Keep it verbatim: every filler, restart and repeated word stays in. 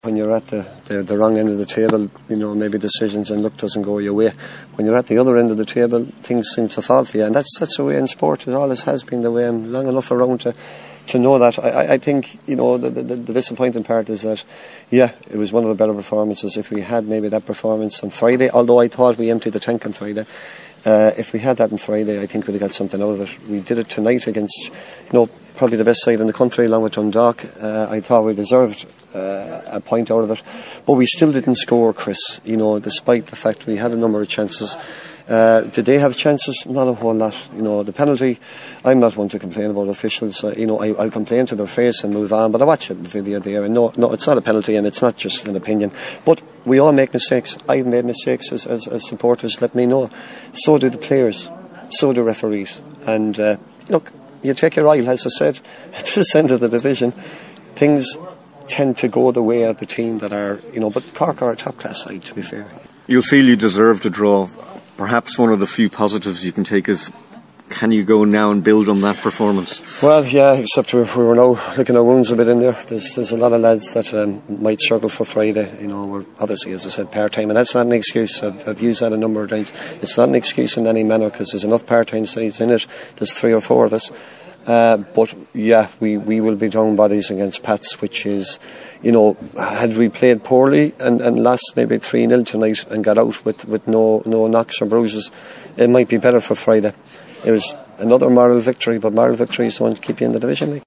When you're at the, the, the wrong end of the table, you know, maybe decisions and luck doesn't go your way. When you're at the other end of the table, things seem to fall for you. And that's that's the way in sport. It always has been the way. I'm long enough around to, to know that. I, I think, you know, the, the, the disappointing part is that, yeah, it was one of the better performances. If we had maybe that performance on Friday, although I thought we emptied the tank on Friday, uh, if we had that on Friday, I think we'd have got something out of it. We did it tonight against, you know, probably the best side in the country, along with Dundalk. Uh, I thought we deserved uh, a point out of it, but we still didn't score, Chris. You know, despite the fact we had a number of chances. Uh, did they have chances? Not a whole lot. You know, the penalty, I'm not one to complain about officials. Uh, you know, I, I'll complain to their face and move on, but I watch it, the video there, and no, no, it's not a penalty, and it's not just an opinion. But we all make mistakes. I've made mistakes as, as, as supporters, let me know. So do the players, so do referees. And uh, look, you take your eye, as I said, at this end of the division, things tend to go the way of the team that are, you know, but Cork are a top-class side, to be fair. You feel you deserve to draw. Perhaps one of the few positives you can take is, can you go now and build on that performance? Well, yeah, except we're, we're now licking our wounds a bit in there. There's there's a lot of lads that um, might struggle for Friday. You know, we're obviously, as I said, part-time, and that's not an excuse. I've, I've used that a number of times. It's not an excuse in any manner, because there's enough part-time sides in it. There's three or four of us. Uh, but yeah, we, we will be down bodies against Pats, which is, you know, had we played poorly and, and lost maybe three nil tonight and got out with, with no, no knocks or bruises, it might be better for Friday. It was another moral victory, but moral victories don't keep you in the division league.